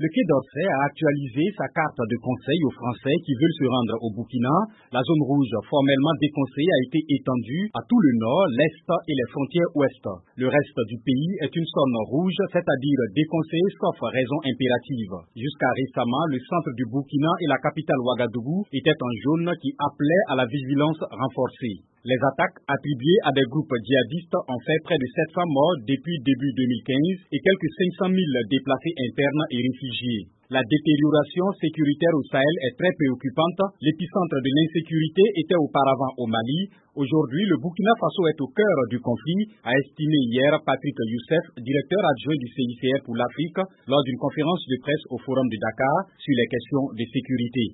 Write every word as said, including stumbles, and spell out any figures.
Le Quai d'Orsay a actualisé sa carte de conseil aux Français qui veulent se rendre au Burkina. La zone rouge formellement déconseillée a été étendue à tout le nord, l'est et les frontières ouest. Le reste du pays est une zone rouge, c'est-à-dire déconseillée sauf raison impérative. Jusqu'à récemment, le centre du Burkina et la capitale Ouagadougou étaient en jaune qui appelait à la vigilance renforcée. Les attaques attribuées à des groupes djihadistes ont fait près de sept cents morts depuis début deux mille quinze et quelques cinq cent mille déplacés internes et réfugiés. La détérioration sécuritaire au Sahel est très préoccupante. L'épicentre de l'insécurité était auparavant au Mali. Aujourd'hui, le Burkina Faso est au cœur du conflit, a estimé hier Patrick Youssef, directeur adjoint du C I C R pour l'Afrique, lors d'une conférence de presse au Forum de Dakar sur les questions de sécurité.